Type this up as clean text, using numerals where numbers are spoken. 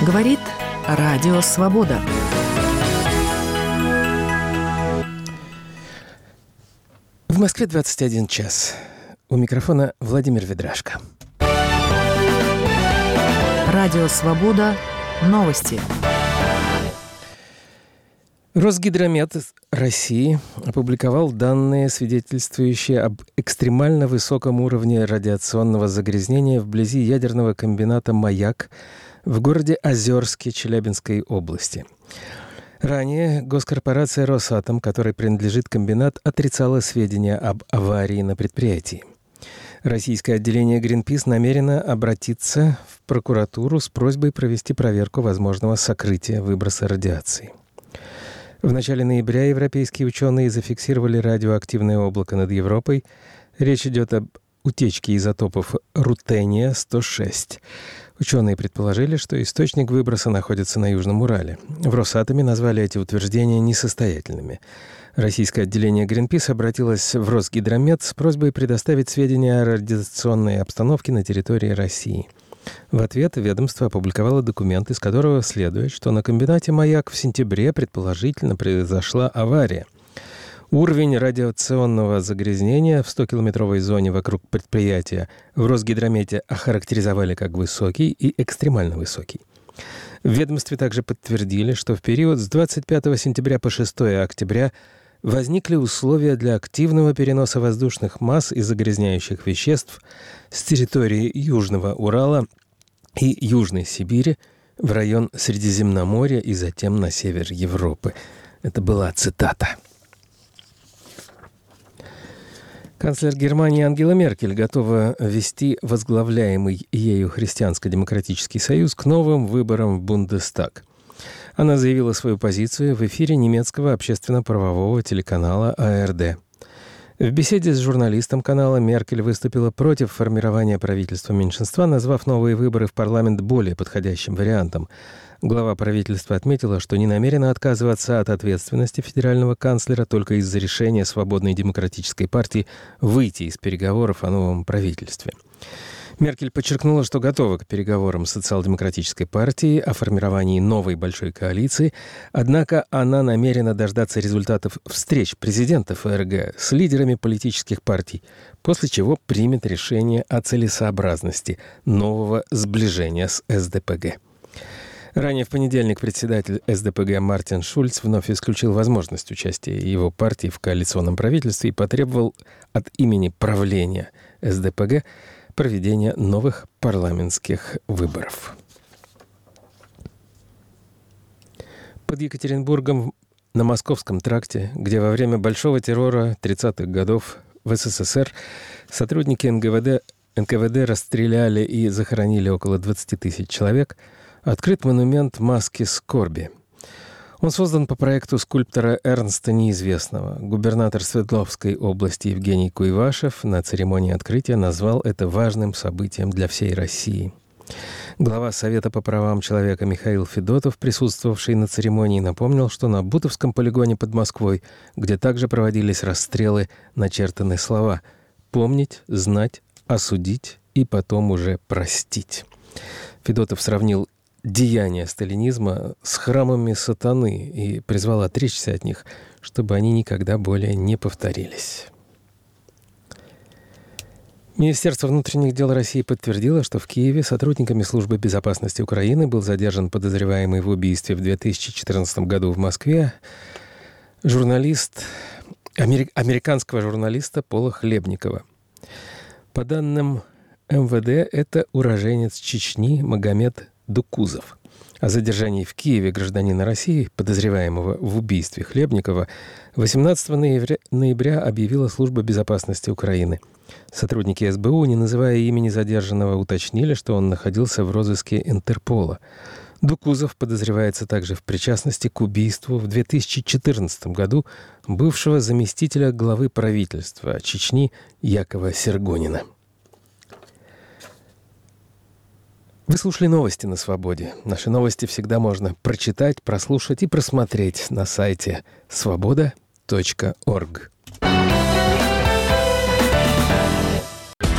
Говорит Радио Свобода. В Москве 21 час. У микрофона Владимир Ведрашко. Радио Свобода. Новости. Росгидромет России опубликовал данные, свидетельствующие об экстремально высоком уровне радиационного загрязнения вблизи ядерного комбината «Маяк» в городе Озерске Челябинской области. Ранее госкорпорация «Росатом», которой принадлежит комбинат, отрицала сведения об аварии на предприятии. Российское отделение Greenpeace намерено обратиться в прокуратуру с просьбой провести проверку возможного сокрытия выброса радиации. В начале ноября европейские ученые зафиксировали радиоактивное облако над Европой. Речь идет об утечке изотопов рутения-106. Ученые предположили, что источник выброса находится на Южном Урале. В Росатоме назвали эти утверждения несостоятельными. Российское отделение Greenpeace обратилось в Росгидромет с просьбой предоставить сведения о радиационной обстановке на территории России. В ответ ведомство опубликовало документ, из которого следует, что на комбинате «Маяк» в сентябре предположительно произошла авария. Уровень радиационного загрязнения в 100-километровой зоне вокруг предприятия в Росгидромете охарактеризовали как высокий и экстремально высокий. В ведомстве также подтвердили, что в период с 25 сентября по 6 октября возникли условия для активного переноса воздушных масс и загрязняющих веществ с территории Южного Урала и Южной Сибири в район Средиземноморья и затем на север Европы. Это была цитата. Канцлер Германии Ангела Меркель готова вести возглавляемый ею Христианско-демократический союз к новым выборам в Бундестаг. Она заявила свою позицию в эфире немецкого общественно-правового телеканала АРД. В беседе с журналистом канала Меркель выступила против формирования правительства меньшинства, назвав новые выборы в парламент более подходящим вариантом. Глава правительства отметила, что не намерена отказываться от ответственности федерального канцлера только из-за решения Свободной демократической партии выйти из переговоров о новом правительстве. Меркель подчеркнула, что готова к переговорам с социал-демократической партией о формировании новой большой коалиции, однако она намерена дождаться результатов встреч президента ФРГ с лидерами политических партий, после чего примет решение о целесообразности нового сближения с СДПГ. Ранее в понедельник председатель СДПГ Мартин Шульц вновь исключил возможность участия его партии в коалиционном правительстве и потребовал от имени правления СДПГ проведения новых парламентских выборов. Под Екатеринбургом на Московском тракте, где во время большого террора 30-х годов в СССР сотрудники НКВД расстреляли и захоронили около 20 тысяч человек, открыт монумент маски скорби. Он создан по проекту скульптора Эрнста Неизвестного. Губернатор Свердловской области Евгений Куйвашев на церемонии открытия назвал это важным событием для всей России. Глава Совета по правам человека Михаил Федотов, присутствовавший на церемонии, напомнил, что на Бутовском полигоне под Москвой, где также проводились расстрелы, начертаны слова «помнить, знать, осудить и потом уже простить». Федотов сравнил деяния сталинизма с храмами сатаны и призвал отречься от них, чтобы они никогда более не повторились. Министерство внутренних дел России подтвердило, что в Киеве сотрудниками Службы безопасности Украины был задержан подозреваемый в убийстве в 2014 году в Москве американского журналиста Пола Хлебникова. По данным МВД, это уроженец Чечни Магомед Дукузов. О задержании в Киеве гражданина России, подозреваемого в убийстве Хлебникова, 18 ноября объявила Служба безопасности Украины. Сотрудники СБУ, не называя имени задержанного, уточнили, что он находился в розыске Интерпола. Дукузов подозревается также в причастности к убийству в 2014 году бывшего заместителя главы правительства Чечни Якова Сергонина. Вы слушали новости на Свободе. Наши новости всегда можно прочитать, прослушать и просмотреть на сайте svoboda.org.